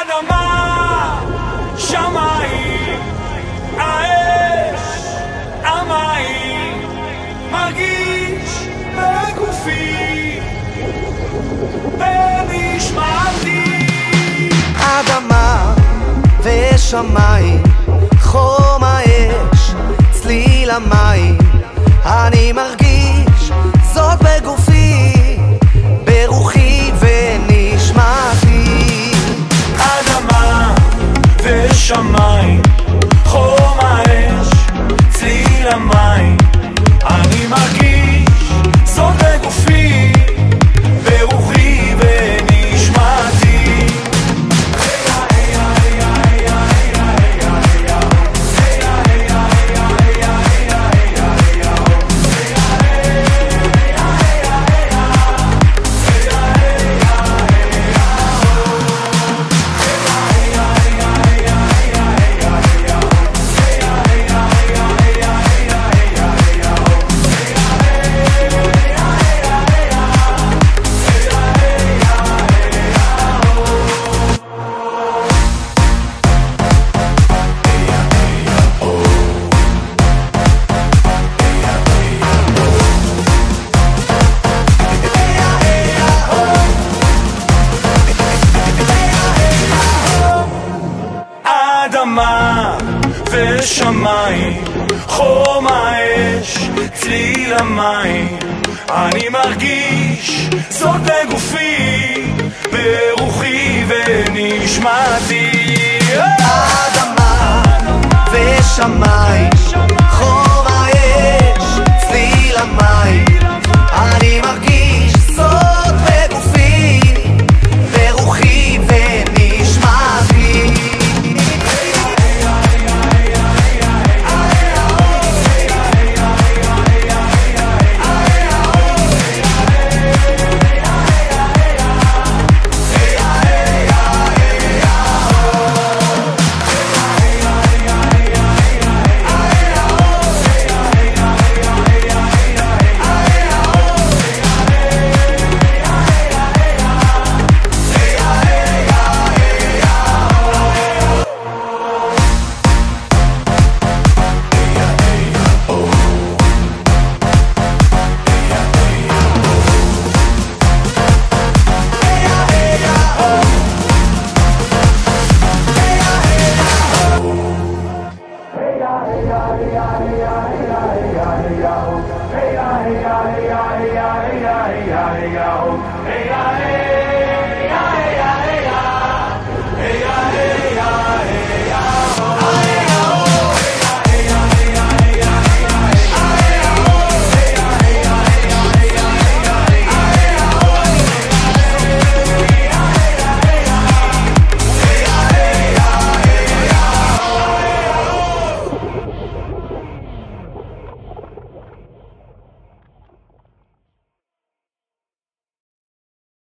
האדמה, שמיים, האש, המים, מרגיש בגופי, בנשמתי. אדמה ושמיים, חום האש, צליל המים, אני מרגיש זאת בגופי, ברוחי ונשמתי. אדמה ושמיים, חום האש, צליל המים, אני מרגיש זאת בגופי, ברוחי ונשמתי. אדמה ושמיים, חום האש, צליל המים, אני מרגיש זאת בגופי, ברוחי ונשמתי. אדמה ושמיים, חום האש, צליל המים, אני מרגיש